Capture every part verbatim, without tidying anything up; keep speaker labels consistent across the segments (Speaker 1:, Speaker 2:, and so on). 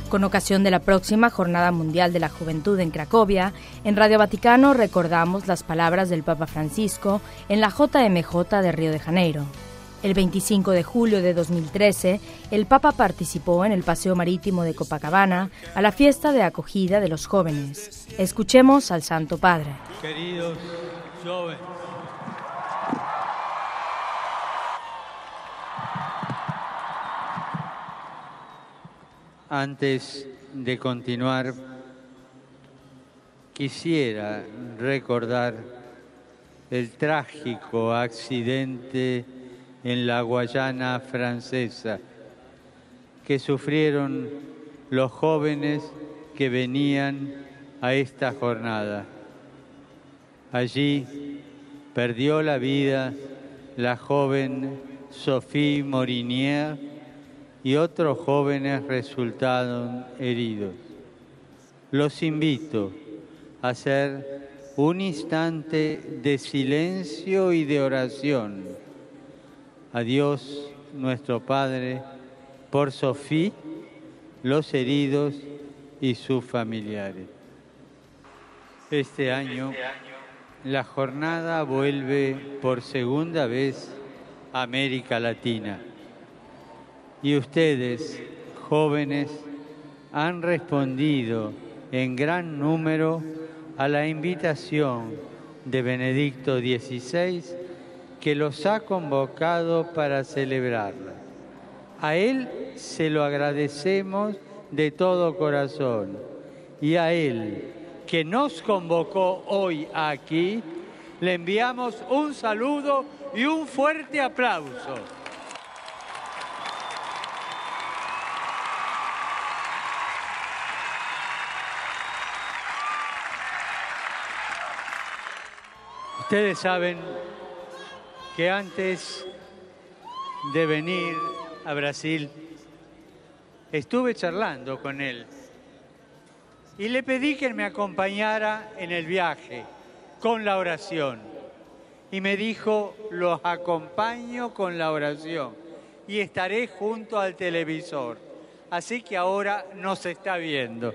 Speaker 1: Con ocasión de la próxima Jornada Mundial de la Juventud en Cracovia, en Radio Vaticano recordamos las palabras del Papa Francisco en la J M J de Río de Janeiro. El veinticinco de julio de dos mil trece, el Papa participó en el Paseo Marítimo de Copacabana a la fiesta de acogida de los jóvenes. Escuchemos al Santo Padre.
Speaker 2: Queridos jóvenes, antes de continuar, quisiera recordar el trágico accidente en la Guayana Francesa que sufrieron los jóvenes que venían a esta jornada. Allí perdió la vida la joven Sophie Morinier y otros jóvenes resultaron heridos. Los invito a hacer un instante de silencio y de oración a Dios nuestro Padre por Sophie, los heridos y sus familiares. Este año la jornada vuelve por segunda vez a América Latina. Y ustedes, jóvenes, han respondido en gran número a la invitación de Benedicto dieciséis, que los ha convocado para celebrarla. A él se lo agradecemos de todo corazón, y a él, que nos convocó hoy aquí, le enviamos un saludo y un fuerte aplauso. Ustedes saben que antes de venir a Brasil estuve charlando con él y le pedí que me acompañara en el viaje con la oración. Y me dijo, los acompaño con la oración y estaré junto al televisor. Así que ahora nos está viendo.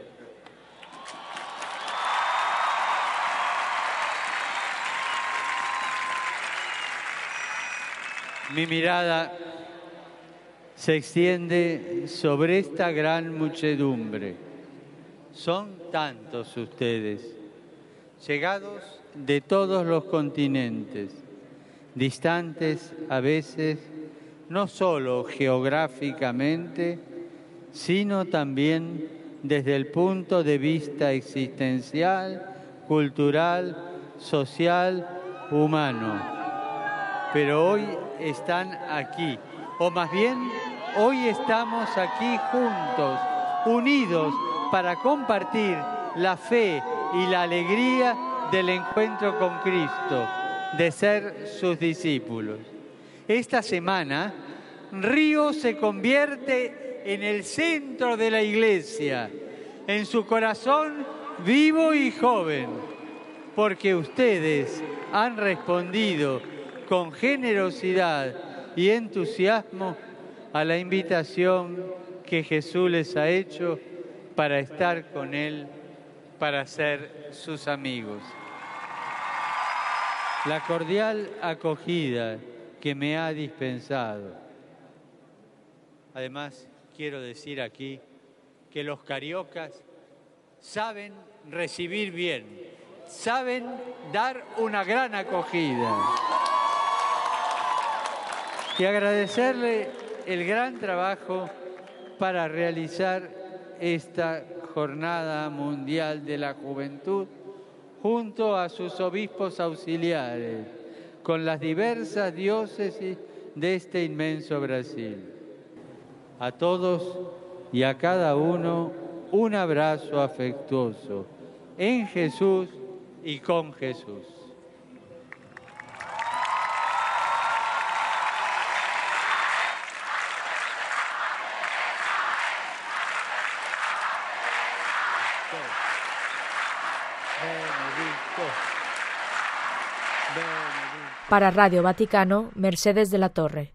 Speaker 2: Mi mirada se extiende sobre esta gran muchedumbre. Son tantos ustedes, llegados de todos los continentes, distantes a veces, no solo geográficamente, sino también desde el punto de vista existencial, cultural, social, humano. Pero hoy están aquí, o más bien, hoy estamos aquí juntos, unidos para compartir la fe y la alegría del encuentro con Cristo, de ser sus discípulos. Esta semana, Río se convierte en el centro de la Iglesia, en su corazón vivo y joven, porque ustedes han respondido con generosidad y entusiasmo a la invitación que Jesús les ha hecho para estar con Él, para ser sus amigos. La cordial acogida que me ha dispensado. Además, quiero decir aquí que los cariocas saben recibir bien, saben dar una gran acogida. Y agradecerle el gran trabajo para realizar esta Jornada Mundial de la Juventud junto a sus obispos auxiliares, con las diversas diócesis de este inmenso Brasil. A todos y a cada uno un abrazo afectuoso en Jesús y con Jesús.
Speaker 1: Para Radio Vaticano, Mercedes de la Torre.